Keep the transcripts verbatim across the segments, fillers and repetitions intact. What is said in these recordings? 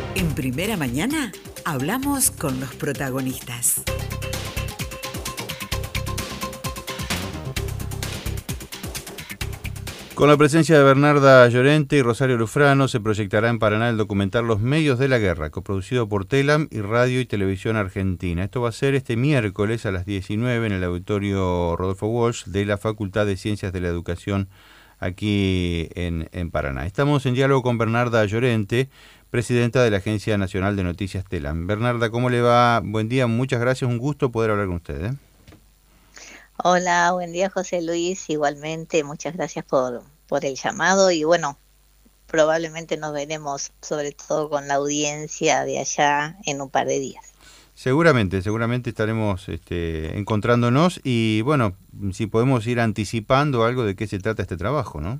En Primera Mañana hablamos con los protagonistas. Con la presencia de Bernarda Llorente y Rosario Lufrano se proyectará en Paraná el documental Los Medios de la Guerra, coproducido por Telam y Radio y Televisión Argentina. Esto va a ser este miércoles a las diecinueve en el auditorio Rodolfo Walsh de la Facultad de Ciencias de la Educación aquí en, en Paraná. Estamos en diálogo con Bernarda Llorente, presidenta de la Agencia Nacional de Noticias Telam. Bernarda, ¿cómo le va? Buen día, muchas gracias, un gusto poder hablar con usted, ¿eh? Hola, buen día José Luis, igualmente muchas gracias por, por el llamado y bueno, probablemente nos veremos sobre todo con la audiencia de allá en un par de días. Seguramente, seguramente estaremos este, encontrándonos y bueno, si podemos ir anticipando algo de qué se trata este trabajo, ¿no?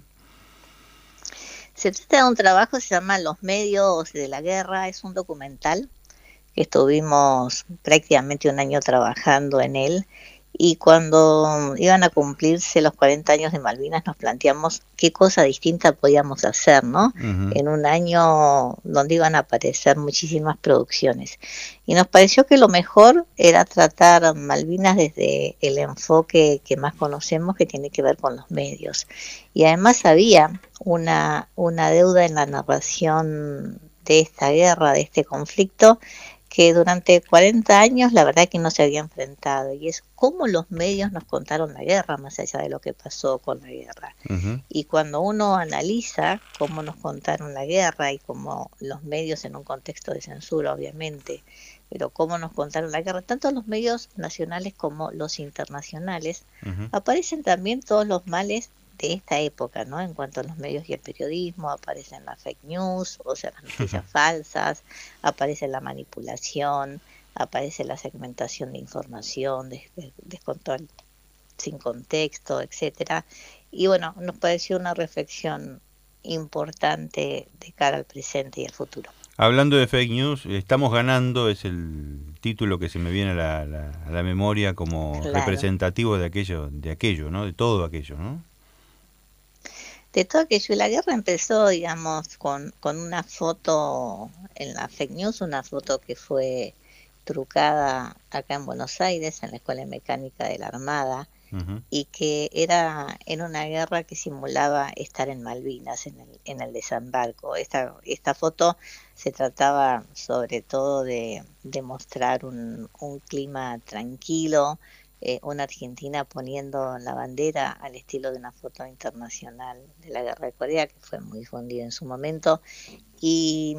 Se trata de un trabajo que se llama Los Medios de la Guerra, es un documental que estuvimos prácticamente un año trabajando en él. Y cuando iban a cumplirse los cuarenta años de Malvinas nos planteamos qué cosa distinta podíamos hacer, ¿no? Uh-huh. En un año donde iban a aparecer muchísimas producciones. Y nos pareció que lo mejor era tratar Malvinas desde el enfoque que más conocemos, que tiene que ver con los medios. Y además había una, una deuda en la narración de esta guerra, de este conflicto, que durante cuarenta años la verdad que no se había enfrentado, y es cómo los medios nos contaron la guerra más allá de lo que pasó con la guerra. Uh-huh. Y cuando uno analiza cómo nos contaron la guerra y cómo los medios en un contexto de censura obviamente, pero cómo nos contaron la guerra, tanto los medios nacionales como los internacionales, uh-huh. aparecen también todos los males de esta época, ¿no? En cuanto a los medios y el periodismo, aparecen las fake news, o sea, las noticias uh-huh. falsas, aparece la manipulación, aparece la segmentación de información, des- descontrol sin contexto, etcétera. Y bueno, nos pareció una reflexión importante de cara al presente y al futuro. Hablando de fake news, estamos ganando, es el título que se me viene a la, la, a la memoria como claro. representativo de aquello, de aquello, ¿no? De todo aquello, ¿no? De todo aquello. Y la guerra empezó, digamos, con, con una foto en la fake news, una foto que fue trucada acá en Buenos Aires, en la Escuela de Mecánica de la Armada, uh-huh. y que era en una guerra que simulaba estar en Malvinas, en el, en el desembarco. Esta, esta foto se trataba sobre todo de, de mostrar un, un clima tranquilo, Eh, una Argentina poniendo la bandera al estilo de una foto internacional de la Guerra de Corea, que fue muy difundida en su momento, y,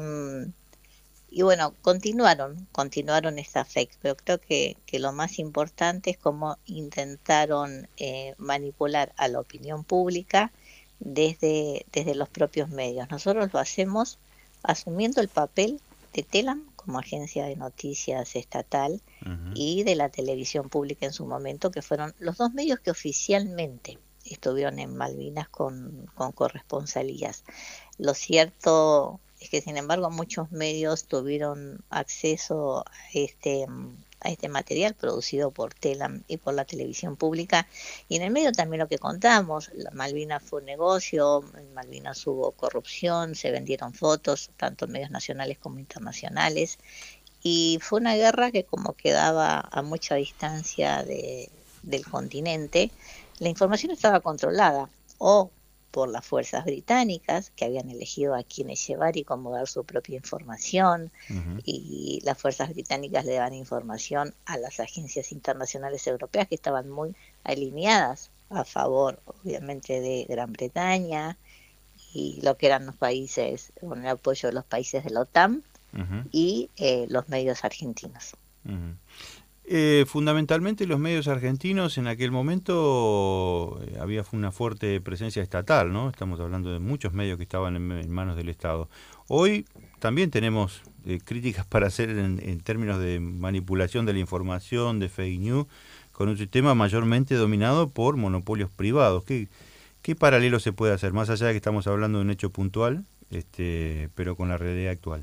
y bueno, continuaron, continuaron esta fake, pero creo que, que lo más importante es cómo intentaron eh, manipular a la opinión pública desde, desde los propios medios. Nosotros lo hacemos asumiendo el papel de Telam como agencia de noticias estatal uh-huh. y de la televisión pública en su momento, que fueron los dos medios que oficialmente estuvieron en Malvinas con, con corresponsalías. Lo cierto es que, sin embargo, muchos medios tuvieron acceso a este, a este material producido por Telam y por la televisión pública, y en el medio también lo que contamos, la Malvinas fue un negocio, en Malvinas hubo corrupción, se vendieron fotos, tanto en medios nacionales como internacionales, y fue una guerra que como quedaba a mucha distancia de, del continente, la información estaba controlada, o por las fuerzas británicas, que habían elegido a quienes llevar y cómo dar su propia información, uh-huh. y las fuerzas británicas le daban información a las agencias internacionales europeas que estaban muy alineadas a favor, obviamente, de Gran Bretaña y lo que eran los países, con el apoyo de los países de la OTAN uh-huh. y eh, los medios argentinos. Uh-huh. Eh, fundamentalmente los medios argentinos en aquel momento eh, había una fuerte presencia estatal, ¿no? Estamos hablando de muchos medios que estaban en, en manos del Estado. Hoy también tenemos eh, críticas para hacer en, en términos de manipulación de la información, de fake news, con un sistema mayormente dominado por monopolios privados. ¿Qué, qué paralelo se puede hacer? Más allá de que estamos hablando de un hecho puntual, este, pero con la realidad actual.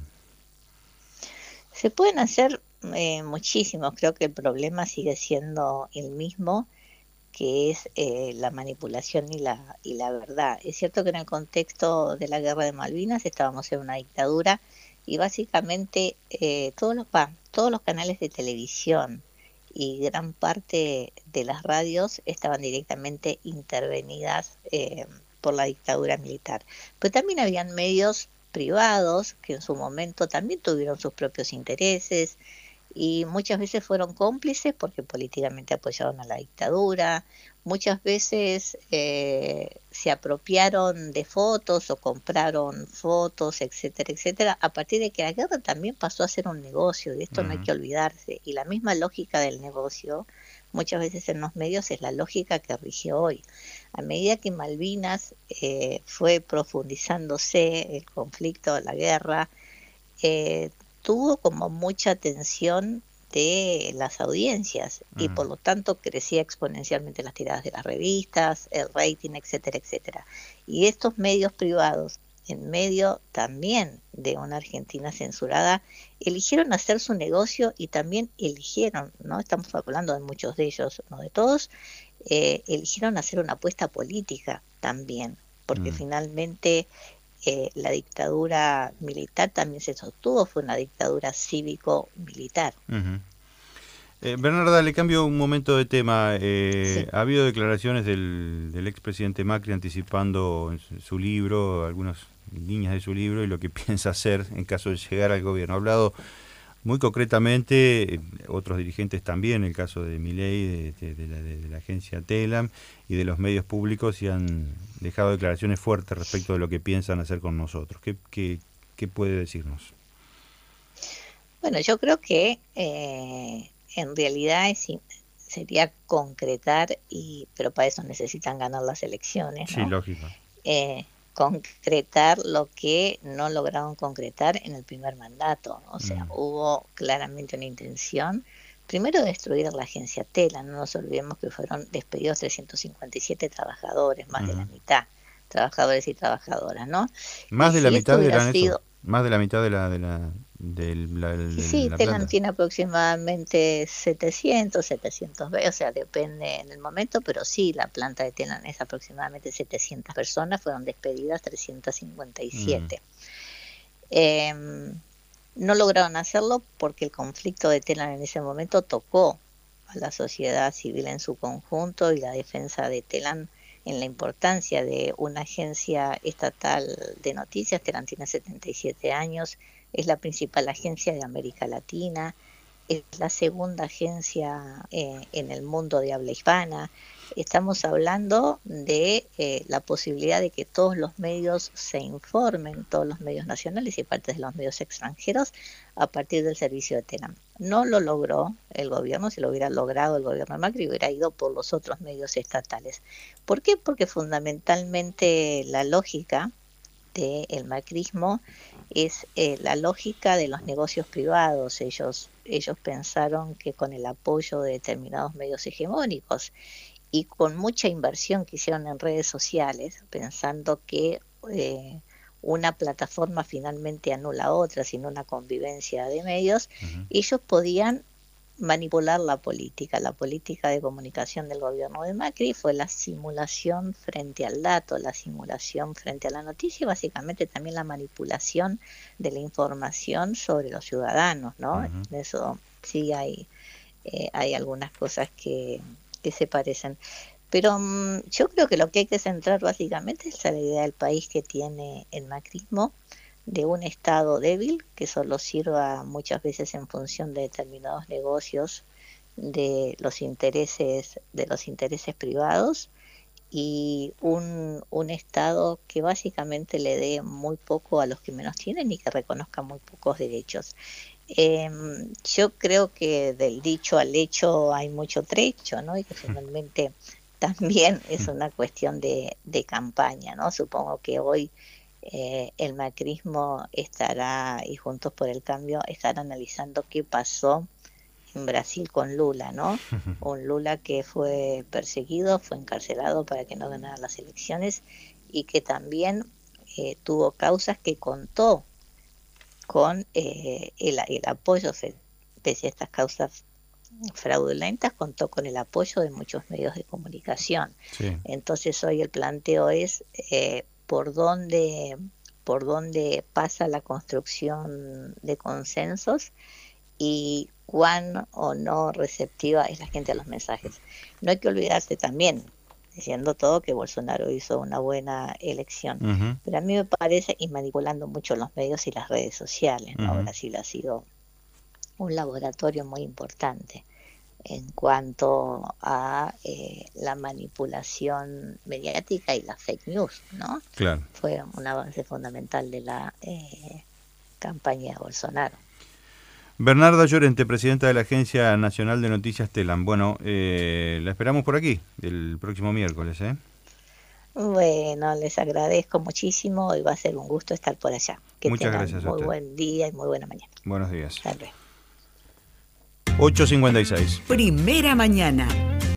Se pueden hacer eh, muchísimos, creo que el problema sigue siendo el mismo, que es eh, la manipulación y la, y la verdad. Es cierto que en el contexto de la guerra de Malvinas estábamos en una dictadura y básicamente eh, todos los, bah, todos los canales de televisión y gran parte de las radios estaban directamente intervenidas eh, por la dictadura militar. Pero también habían medios privados que en su momento también tuvieron sus propios intereses y muchas veces fueron cómplices porque políticamente apoyaron a la dictadura, muchas veces eh, se apropiaron de fotos o compraron fotos, etcétera, etcétera, a partir de que la guerra también pasó a ser un negocio, y esto uh-huh. no hay que olvidarse, y la misma lógica del negocio muchas veces en los medios es la lógica que rige hoy. A medida que Malvinas eh, fue profundizándose el conflicto, la guerra, eh, tuvo como mucha atención de las audiencias uh-huh. y por lo tanto crecía exponencialmente las tiradas de las revistas, el rating, etcétera, etcétera. Y estos medios privados, en medio también de una Argentina censurada, eligieron hacer su negocio y también eligieron, no estamos hablando de muchos de ellos, no de todos, eh, eligieron hacer una apuesta política también, porque uh-huh. finalmente Eh, la dictadura militar también se sostuvo, fue una dictadura cívico-militar. Uh-huh. eh, Bernarda, le cambio un momento de tema. Eh, sí. Ha habido declaraciones del, del expresidente Macri anticipando en su, su libro, algunas líneas de su libro y lo que piensa hacer en caso de llegar al gobierno. Ha hablado muy concretamente, eh, otros dirigentes también, el caso de Milei, de, de, de, la, de, de la agencia Telam y de los medios públicos, y han dejado declaraciones fuertes respecto de lo que piensan hacer con nosotros. ¿Qué, qué, qué puede decirnos? Bueno, yo creo que eh, en realidad es, sería concretar, y pero para eso necesitan ganar las elecciones, ¿no? Sí, lógico. Eh, concretar lo que no lograron concretar en el primer mandato. O sea, mm. hubo claramente una intención, primero, de destruir la agencia Tela. No nos olvidemos que fueron despedidos trescientos cincuenta y siete trabajadores, más mm. de la mitad, trabajadores y trabajadoras, ¿no? Más y de si la mitad eran sido... eso, más de la mitad de la... De la... De la, de sí, la Telam tiene aproximadamente setecientos, setecientos veinte, o sea, depende en el momento, pero sí, la planta de Telam es aproximadamente setecientas personas, fueron despedidas trescientas cincuenta y siete. Mm. Eh, no lograron hacerlo porque el conflicto de Telam en ese momento tocó a la sociedad civil en su conjunto, y la defensa de Telam en la importancia de una agencia estatal de noticias. Telam tiene setenta y siete años, es la principal agencia de América Latina, es la segunda agencia eh, en el mundo de habla hispana. Estamos hablando de eh, la posibilidad de que todos los medios se informen, todos los medios nacionales y parte de los medios extranjeros, a partir del servicio de Telam. No lo logró el gobierno. Si lo hubiera logrado el gobierno de Macri, hubiera ido por los otros medios estatales. ¿Por qué? Porque fundamentalmente la lógica del macrismo es eh, la lógica de los negocios privados. Ellos, ellos pensaron que con el apoyo de determinados medios hegemónicos y con mucha inversión que hicieron en redes sociales, pensando que eh, una plataforma finalmente anula a otra, sino una convivencia de medios, uh-huh. ellos podían manipular la política. La política de comunicación del gobierno de Macri fue la simulación frente al dato, la simulación frente a la noticia, y básicamente también la manipulación de la información sobre los ciudadanos, ¿no? Uh-huh. En eso sí hay, eh, hay algunas cosas que, que se parecen. Pero um, yo creo que lo que hay que centrar básicamente es la idea del país que tiene el macrismo, de un Estado débil que solo sirva muchas veces en función de determinados negocios, de los intereses, de los intereses privados, y un, un Estado que básicamente le dé muy poco a los que menos tienen y que reconozca muy pocos derechos. Eh, yo creo que del dicho al hecho hay mucho trecho, ¿no? Y que finalmente también es una cuestión de, de campaña, ¿no? Supongo que hoy Eh, el macrismo estará, y Juntos por el Cambio, estará analizando qué pasó en Brasil con Lula, ¿no? Un Lula que fue perseguido, fue encarcelado para que no ganara las elecciones, y que también eh, tuvo causas que contó con eh, el, el apoyo, pese a estas causas fraudulentas, contó con el apoyo de muchos medios de comunicación. Sí. Entonces hoy el planteo es eh, por dónde por dónde pasa la construcción de consensos y cuán o no receptiva es la gente a los mensajes. No hay que olvidarse también, diciendo todo, que Bolsonaro hizo una buena elección. Uh-huh. Pero a mí me parece, y manipulando mucho los medios y las redes sociales, ¿no? Uh-huh. Brasil ha sido un laboratorio muy importante en cuanto a eh, la manipulación mediática y la fake news, ¿no? Claro. Fue un avance fundamental de la eh, campaña de Bolsonaro. Bernarda Llorente, presidenta de la Agencia Nacional de Noticias TELAM. Bueno, eh, la esperamos por aquí el próximo miércoles, ¿eh? Bueno, les agradezco muchísimo y va a ser un gusto estar por allá. Que Muchas tengan gracias a muy usted. Buen día y muy buena mañana. Buenos días. Tal vez. ocho cincuenta y seis. Primera mañana.